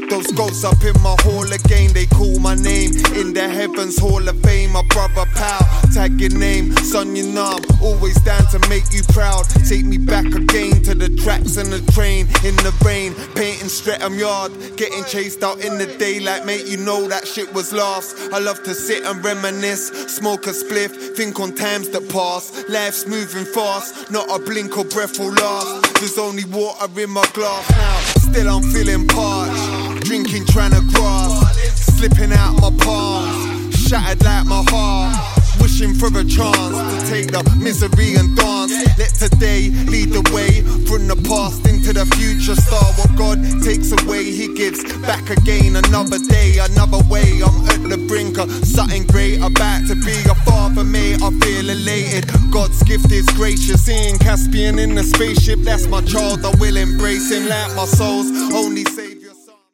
Those ghosts up in my hall again, they call my name in the heavens hall of fame. My brother pal, tag your name, son, you know I'm always down to make you proud. Take me back again to the tracks and the train, in the rain, painting Streatham Yard, getting chased out in the daylight, mate, you know that shit was lost. I love to sit and reminisce, smoke a spliff, think on times that pass. Life's moving fast, not a blink or breath will last. There's only water in my glass now, still I'm feeling parched. Drinking, trying to grasp, slipping out my palms, shattered like my heart. Wishing for a chance to take the misery and dance. Let today lead the way, from the past into the future. Star what God takes away, He gives back again. Another day, another way, I'm at the brink of something great. About to be a father, mate, I feel elated. God's gift is gracious. Seeing Caspian in the spaceship, that's my child, I will embrace him like my soul's only